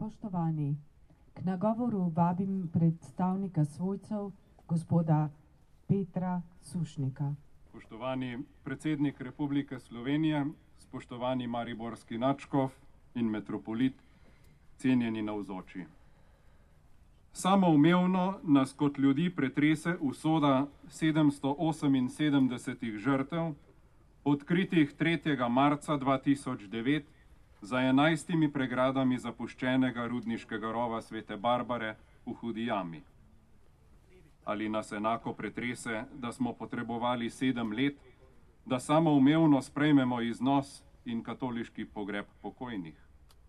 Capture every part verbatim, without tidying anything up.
Spoštovani, k nagovoru vabim predstavnika svojcev, gospoda Petra Sušnika. Spoštovani predsednik Republike Slovenije, spoštovani mariborski nadškof in metropolit, cenjeni navzoči. Samoumevno nas kot ljudi pretrese usoda sedemsto oseminsedemdesetih žrtev, odkritih tretjega marca dva tisoč devet za enajstimi pregradami zapuščenega rudniškega rova Svete Barbare v Hudi jami. Ali nas enako pretrese, da smo potrebovali sedem let, da samoumevno sprejmemo iznos in katoliški pogreb pokojnih?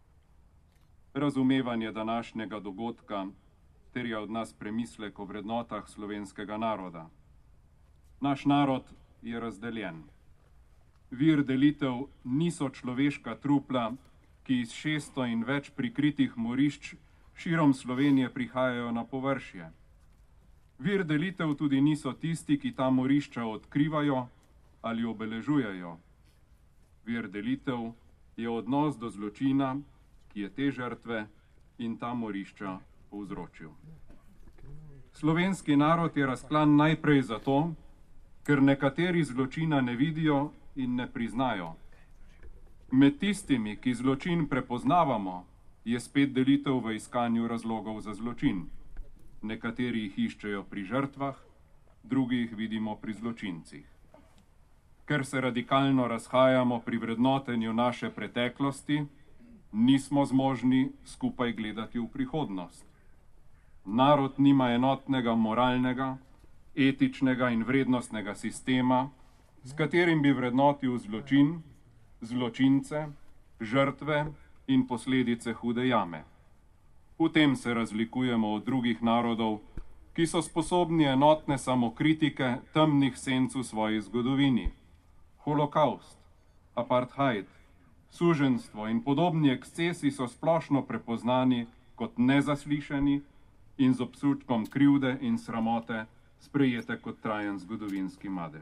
Razumevanje današnjega dogodka terja od nas premislek o vrednotah slovenskega naroda. Naš narod je razdeljen. Vir delitev niso človeška trupla, ki iz šeststo in več prikritih morišč širom Slovenije prihajajo na površje. Vir delitev tudi niso tisti, ki ta morišča odkrivajo ali obeležujejo. Vir delitev je odnos do zločina, ki je te žrtve in ta morišča povzročil. Slovenski narod je razklan najprej zato, ker nekateri zločina ne vidijo in ne priznajo. Med tistimi, ki zločin prepoznavamo, je spet delitev v iskanju razlogov za zločin. Nekateri jih iščejo pri žrtvah, drugi jih vidimo pri zločincih. Ker se radikalno razhajamo pri vrednotenju naše preteklosti, nismo zmožni skupaj gledati v prihodnost. Narod nima enotnega moralnega, etičnega in vrednostnega sistema, s katerim bi vrednotil zločin, zločince, žrtve in posledice Hude jame. V tem se razlikujemo od drugih narodov, ki so sposobni enotne samokritike temnih senc v svoji zgodovini. Holokaust, apartheid, suženjstvo in podobni ekscesi so splošno prepoznani kot nezaslišani in z občutkom krivde in sramote sprejete kot trajen zgodovinski madež.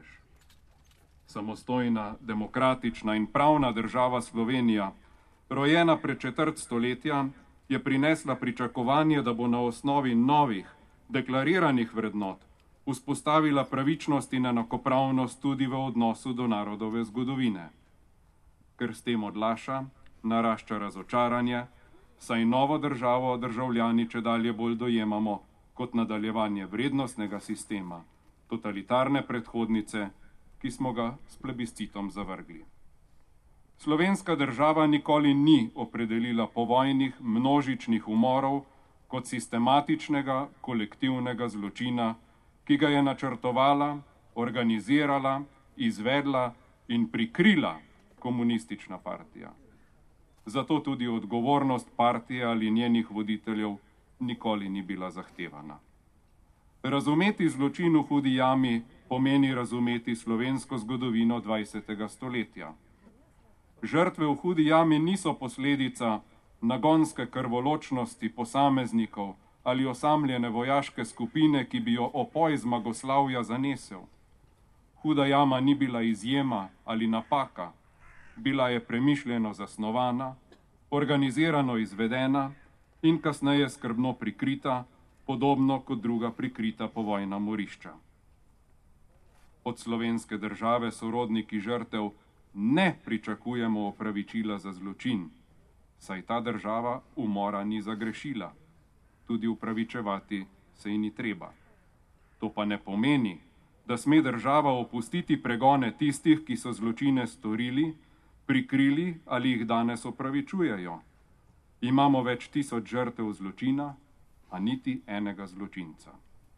Samostojna, demokratična in pravna država Slovenija, rojena pred četrt stoletja, je prinesla pričakovanje, da bo na osnovi novih, deklariranih vrednot vzpostavila pravičnost in enakopravnost tudi v odnosu do narodove zgodovine. Ker s tem odlaša, narašča razočaranje, saj novo državo državljani čedalje bolj dojemamo kot nadaljevanje vrednostnega sistema, totalitarne predhodnice, ki smo ga s plebiscitom zavrgli. Slovenska država nikoli ni opredelila povojnih množičnih umorov kot sistematičnega kolektivnega zločina, ki ga je načrtovala, organizirala, izvedla in prikrila komunistična partija. Zato tudi odgovornost partije ali njenih voditeljev nikoli ni bila zahtevana. Razumeti zločin v Hudi jami pomeni razumeti slovensko zgodovino dvajsetega stoletja. Žrtve v Hudi jami niso posledica nagonske krvoločnosti posameznikov ali osamljene vojaške skupine, ki bi jo opoj zmagoslavja zanesel. Huda jama ni bila izjema ali napaka, bila je premišljeno zasnovana, organizirano izvedena in kasneje skrbno prikrita, podobno kot druga prikrita povojna morišča. Od slovenske države sorodniki žrtev ne pričakujemo opravičila za zločin, saj ta država umora ni zagrešila, tudi upravičevati se ji ni treba. To pa ne pomeni, da sme država opustiti pregone tistih, ki so zločine storili, prikrili ali jih danes opravičujejo. Imamo več tisoč žrtev zločina, a niti enega zločinca.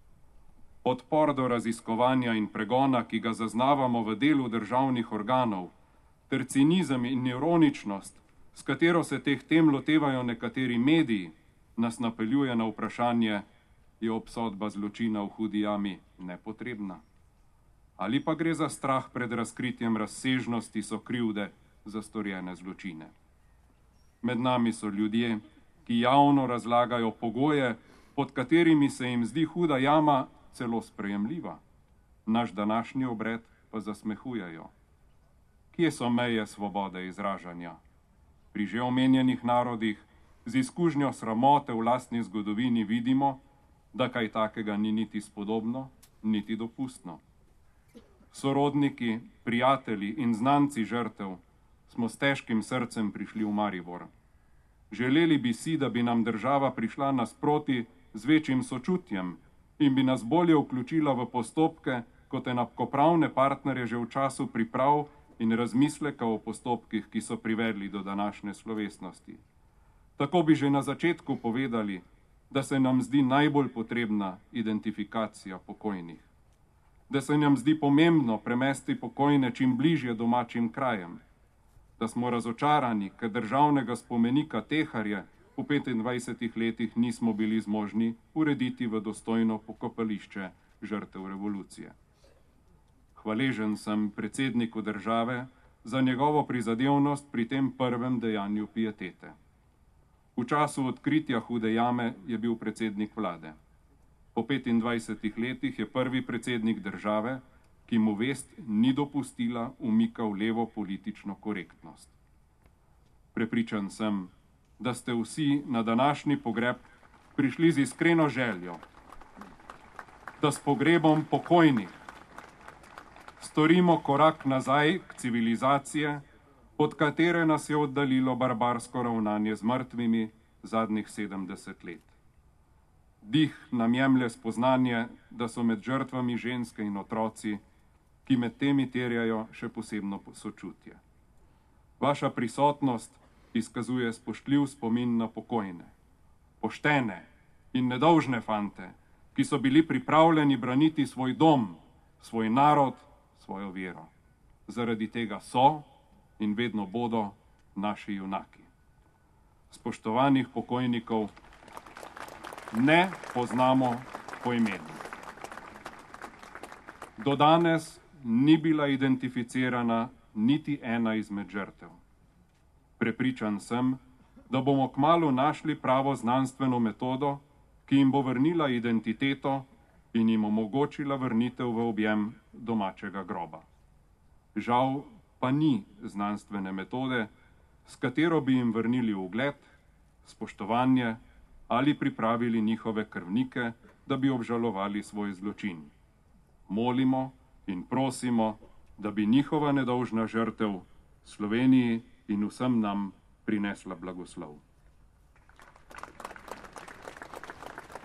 Odpor do raziskovanja in pregona, ki ga zaznavamo v delu državnih organov, ter cinizem in ironičnost, s katero se teh tem lotevajo nekateri mediji, nas napeljuje na vprašanje, je obsodba zločina v Hudi jami nepotrebna? Ali pa gre za strah pred razkritjem razsežnosti so krivde za storjene zločine? Med nami so ljudje, ki javno razlagajo pogoje, pod katerimi se jim zdi Huda jama celo sprejemljiva. Naš današnji obred pa zasmehujejo. Kje so meje svobode izražanja? Pri že omenjenih narodih, z izkušnjo sramote v lastni zgodovini vidimo, da kaj takega ni niti spodobno, niti dopustno. Sorodniki, prijatelji in znanci žrtev smo s težkim srcem prišli v Maribor. Želeli bi si, da bi nam država prišla nasproti z večjim sočutjem in bi nas bolje vključila v postopke kot enakopravne partnerje že v času priprav in razmisleka o postopkih, ki so privedli do današnje slovesnosti. Tako bi že na začetku povedali, da se nam zdi najbolj potrebna identifikacija pokojnih, da se nam zdi pomembno premesti pokojne čim bližje domačim krajem, da smo razočarani, ker državnega spomenika Teharje v petindvajsetih letih nismo bili zmožni urediti v dostojno pokopališče žrtev revolucije. Hvaležen sem predsedniku države za njegovo prizadevnost pri tem prvem dejanju pietete. V času odkritja Hude jame je bil predsednik vlade. Po petindvajsetih letih je prvi predsednik države, ki mu vest ni dopustila umika v levo politično korektnost. Prepričan sem, da ste vsi na današnji pogreb prišli z iskreno željo, da s pogrebom pokojnih storimo korak nazaj k civilizacije, od katere nas je oddaljilo barbarsko ravnanje z mrtvimi zadnjih sedemdeset let. Dih nam jemlje spoznanje, da so med žrtvami ženske in otroci, ki med temi terjajo še posebno sočutje. Vaša prisotnost izkazuje spoštljiv spomin na pokojne, poštene in nedolžne fante, ki so bili pripravljeni braniti svoj dom, svoj narod, svojo vero. Zaradi tega so in vedno bodo naši junaki. Spoštovanih pokojnikov ne poznamo po imenu. Do danes ni bila identificirana niti ena izmed žrtev. Prepričan sem, da bomo kmalu našli pravo znanstveno metodo, ki jim bo vrnila identiteto in jim omogočila vrnitev v objem domačega groba. Žal pa ni znanstvene metode, s katero bi jim vrnili ugled, spoštovanje ali pripravili njihove krvnike, da bi obžalovali svoj zločin. Molimo in prosimo, da bi njihova nedolžna žrtev Sloveniji in vsem nam prinesla blagoslov.